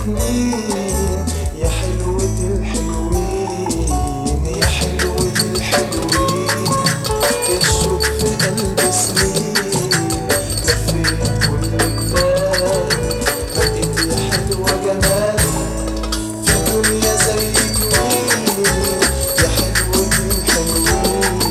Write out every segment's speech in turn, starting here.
سنين يا حلوة الحلوين يا حلوة الحلوين. الشوق في قلبي سنين لفيت كل بلاد بقيت يا حلوة جمالي في دنيا زيك مين يا حلوة الحلوين.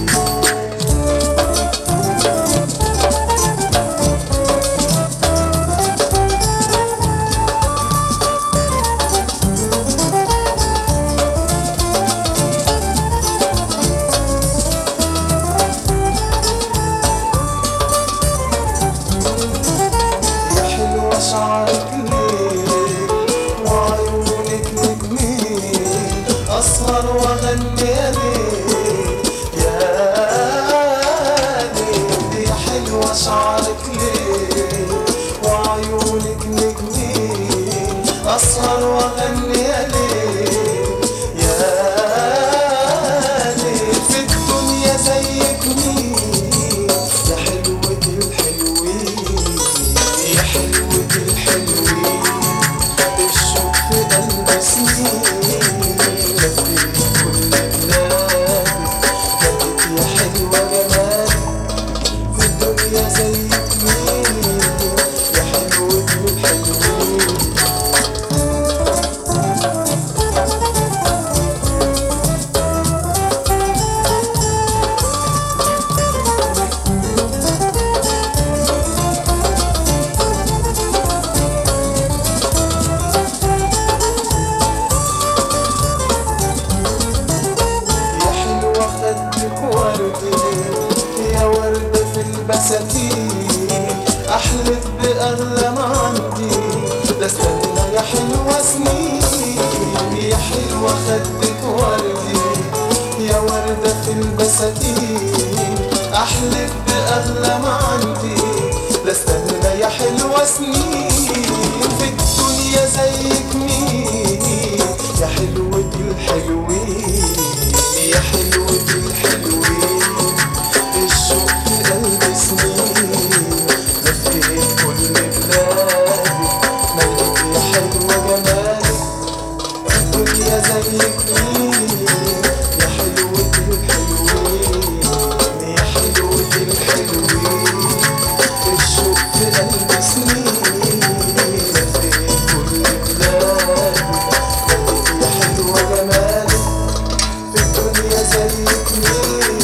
شعرك ليل وعيونك نجمين أسهر وأغني يا ليل يا ليل يا حلوة. شعرك ليل وعيونك نجمين أسهر وأغني يا ليل يا ليل. في الدنيا زيك مين يا حلوة الحلوين يا حلوة الحلوين. الشوق في قلبي سنين لفيت كل بلادي بقيت يا حلوة جمالي في الدنيا زيك مين يا حلوة الحلوين. يا وردة في البساتين أحلف بأغلى ما عندي لا استنى يا حلوة سنين يا حلوة خدك وردي. يا وردة في البساتين أحلف بأغلى ما عندي لا استنى يا حلوة سنين. في الدنيا زيك مين يا حلوة الحلوين يا حلوة الحلوين. الشوق في قلبي سنين لفيت كل بلادي مليت يا حلوة جمالي في الدنيا زيك مين يا حلوة الحلوين يا حلوة الحلوين. الشوق في قلبي سنين لفيت كل بلادي مليت يا حلوة جمالي في الدنيا زيك مين